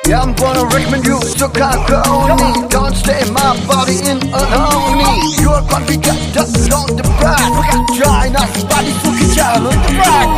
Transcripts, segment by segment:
Yeah, I'm gonna recommend you Chicago. Don't stay my body in alone. You're gonna be got up on the back. We got China, body fucking down on the back.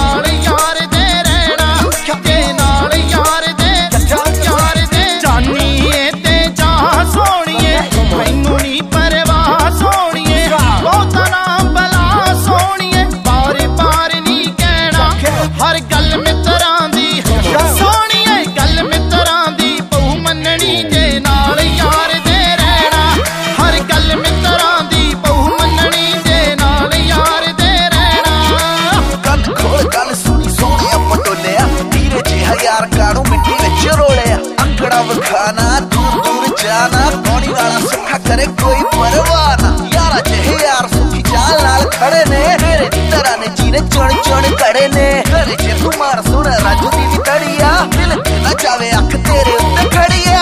खाना दूर दूर जाना कौड़ी वाला सुखा करे कोई परवाह ना यारा चाहे यार सुखी चाल लाल खड़े ने मेरे तरह ने जीने चढ़ चढ़ खड़े ने करे जे तुम्हारा सुन राजू दीदी तड़िया दिल ना जावे अख तेरे उत्ते खड़िया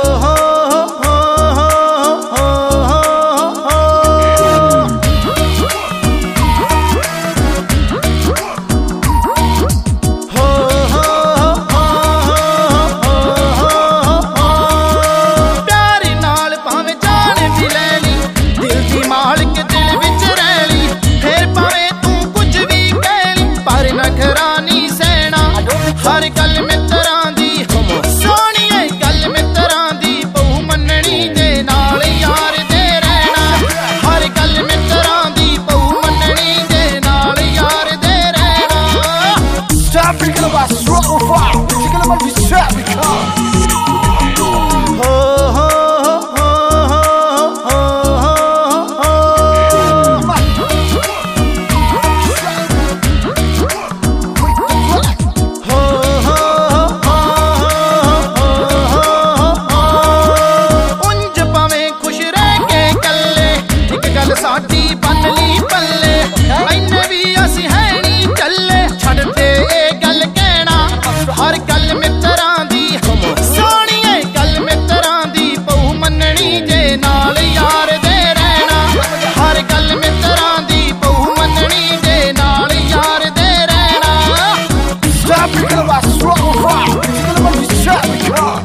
हर गल मित्रां दी सोहणीए गल मित्रां दी बहु मनणी दे नाल यार दे रहना हर गल मित्रां दी बहु मनणी दे नाल यार दे रहना Stop thinking about struggle fight thinking about this trap because साडी बन ली पल्ले मैंने भी असी है नी चले छड़ते ए गल कहना हर गल मित्रां दी सोहणीए गल मित्रां दी बहु मनणी जे नाल यार दे रहना हर गल मित्रां दी बहु मनणी जे नाल यार दे रहना Stop thinking about struggle fight thinking about this trap because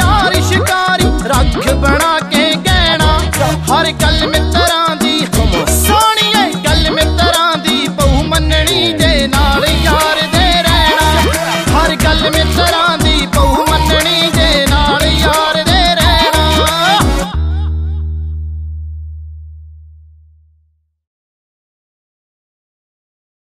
बना के कहना हर गल मित्रां दी